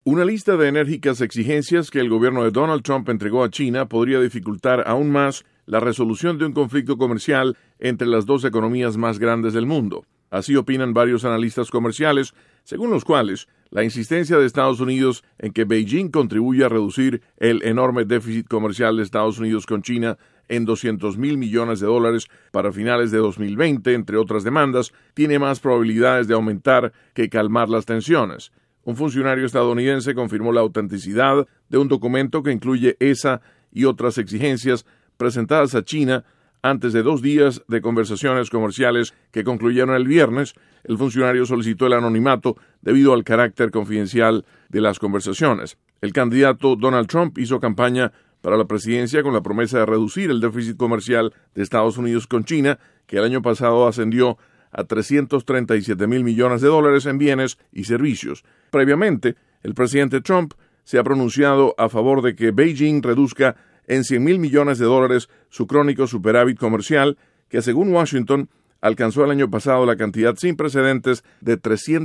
Una lista de enérgicas exigencias que el gobierno de Donald Trump entregó a China podría dificultar aún más la resolución de un conflicto comercial entre las dos economías más grandes del mundo. Así opinan varios analistas comerciales, según los cuales la insistencia de Estados Unidos en que Beijing contribuya a reducir el enorme déficit comercial de Estados Unidos con China en $200,000 millones para finales de 2020, entre otras demandas, tiene más probabilidades de aumentar que calmar las tensiones. Un funcionario estadounidense confirmó la autenticidad de un documento que incluye esa y otras exigencias presentadas a China antes de 2 días de conversaciones comerciales que concluyeron el viernes. El funcionario solicitó el anonimato debido al carácter confidencial de las conversaciones. El candidato Donald Trump hizo campaña para la presidencia con la promesa de reducir el déficit comercial de Estados Unidos con China, que el año pasado ascendió a $337,000 millones en bienes y servicios. Previamente, el presidente Trump se ha pronunciado a favor de que Beijing reduzca en $100,000 millones su crónico superávit comercial, que según Washington alcanzó el año pasado la cantidad sin precedentes de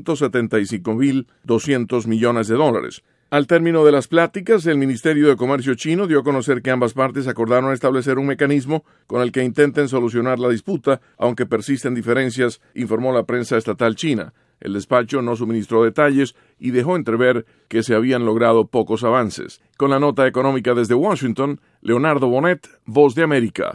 $375,200 millones. Al término de las pláticas, el Ministerio de Comercio chino dio a conocer que ambas partes acordaron establecer un mecanismo con el que intenten solucionar la disputa, aunque persisten diferencias, informó la prensa estatal china. El despacho no suministró detalles y dejó entrever que se habían logrado pocos avances. Con la nota económica desde Washington, Leonardo Bonet, Voz de América.